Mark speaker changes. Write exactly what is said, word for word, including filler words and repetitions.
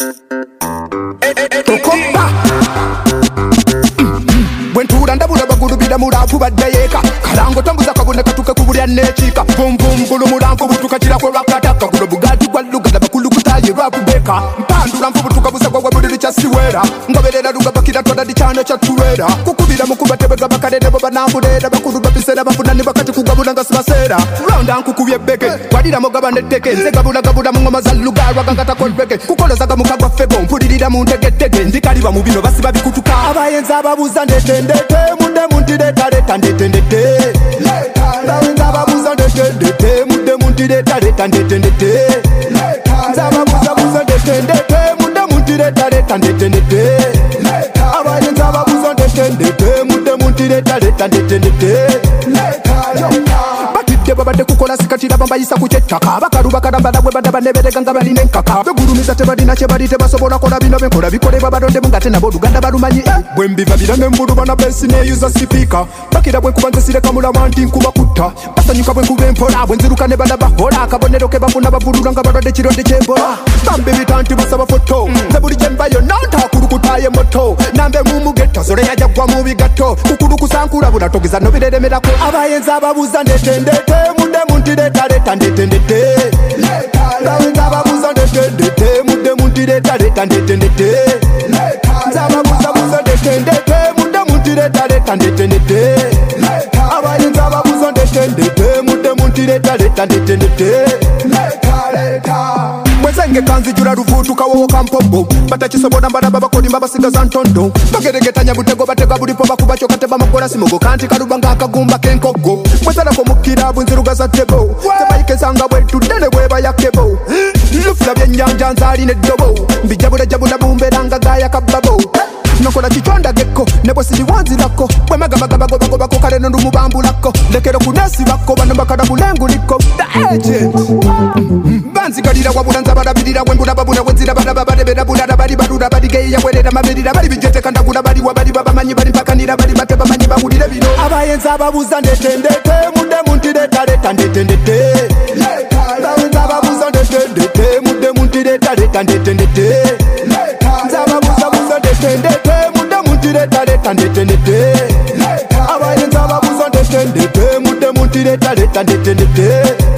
Speaker 1: Bwentura ndabula bagulubira mulafu badayeka kalango tambuza kabone katuke kubulya nechika bum bum bulu mulanko butuka kira kwa rakataka gulo bugati kwa luganda bakulu kutaye rapubeka mpandula mfubutuka busa kwa buliri chasiwera ngoberera luga bakira toda dichana chatuwera kukubira mukubatebega bakarede bo banambulera bakulu babisera bafunani bakati kugabula ngasibasera round anku kubye beke wadira mogabane teke nzegabula gabula mungoma za lugarwa gangata kolbeke kukoloza gamukagwa febo mpulirira mu ntegetege ndikaliba mu bino basiba bikutuka abayenza ababuza ndete ndete munde muntide taleta ndete ndete abayenza ababuza ndete ndete munde muntide taleta ndete ndete ababuza buza ndete ndete munde muntide taleta ndete ndete abayenza ababuza ndete ndete munde muntide taleta ndete ndete babade kukola sikatira bambayisa kuchetaka bakaruba karamba bwe badaba neberega ngabaline nkaka begurumiza tebadina chebalite basobola kola bino benkola bikole babadonde mungate nabo Luganda balumanyi bwe mbiva birane mbulu bana besi ne user speaker bakira bwe kubanze sire kamula wanti nkuba kutta basanyuka bwe kubempola bwe nziruka ne badaba hola kabonero ke bafuna bavulula ngabadde kironde chembola bambe bitanti basaba foto zabuli chembayo nanta kurukutaye moto nambe mumugeto sore yajagwa mu bigato kukuru kusankula bulatogeza no bireremerako abayenza ababuza ndete ndete munde muntide taleta ndete ndete abayenza ababuza ndete ndete munde muntide taleta ndete ndete ababuza buza ndete ndete munde muntide taleta ndete ndete abayenza ababuza ndete ndete munde muntide taleta ndete ndete mwezenge kanzi jura ruvutu kawo kampombo batakisobona baraba bakolimba basigaza ntondo bageregetanya butego batega bulipo bakubacho kateba makola simogo kanti kalubanga akagumba kenkogo mwezala ko mukira bunziruga za tego tebayike sanga bwetu dele bweba yakebo lufla byennyanja nzali ne dobo mbijabula jabula bumberanga gaya kababo nokola kichonda geko nebo sidi wanzi lako bwe magamaga bagoba goba ko kale ndu mubambulako lekero kunasi bako bano bakada bulengu liko the agent banzi kalira wabulanza barabirira wembula babuna wenzira baraba badebera bulada bali barura bali geya werera mabirira bali bijete kandagula bali wabali babamanyi bali pakanira bali bateba manyi babulire bino abayenza ababuza ndete ndete munde muntide taleta ndete ndete abayenza ababuza ndete ndete munde muntide taleta ndete ndete ababuza buza ndete ndete munde muntide taleta ndete ndete abayenza ababuza ndete ndete munde muntide taleta ndete ndete